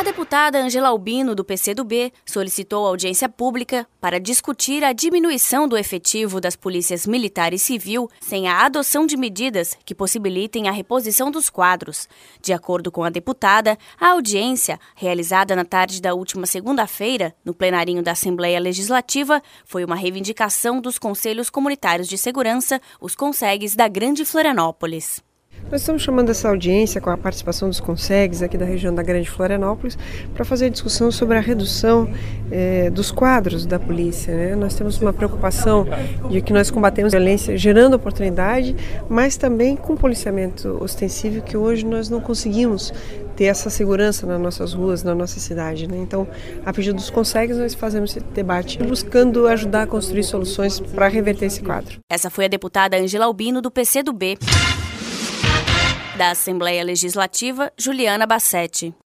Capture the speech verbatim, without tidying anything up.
A deputada Angela Albino, do P C do B, solicitou audiência pública para discutir a diminuição do efetivo das polícias militar e civil sem a adoção de medidas que possibilitem a reposição dos quadros. De acordo com a deputada, a audiência, realizada na tarde da última segunda-feira, no plenarinho da Assembleia Legislativa, foi uma reivindicação dos Conselhos Comunitários de Segurança, os CONSEGs da Grande Florianópolis. Nós estamos chamando essa audiência com a participação dos CONSEGs aqui da região da Grande Florianópolis para fazer discussão sobre a redução eh, dos quadros da polícia, né? Nós temos uma preocupação de que nós combatemos a violência gerando oportunidade, mas também com policiamento ostensivo, que hoje nós não conseguimos ter essa segurança nas nossas ruas, na nossa cidade, né? Então, a pedido dos CONSEGs, nós fazemos esse debate buscando ajudar a construir soluções para reverter esse quadro. Essa foi a deputada Angela Albino, do P C do B. Da Assembleia Legislativa, Juliana Bassetti.